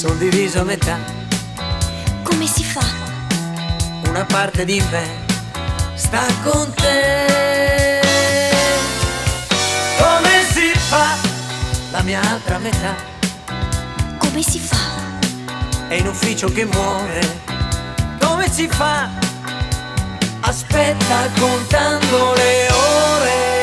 son diviso a metà. Come si fa? Una parte di me sta con te. Come si fa? La mia altra metà Come si fa? è in ufficio che muore. Come si fa? Aspetta contando le ore.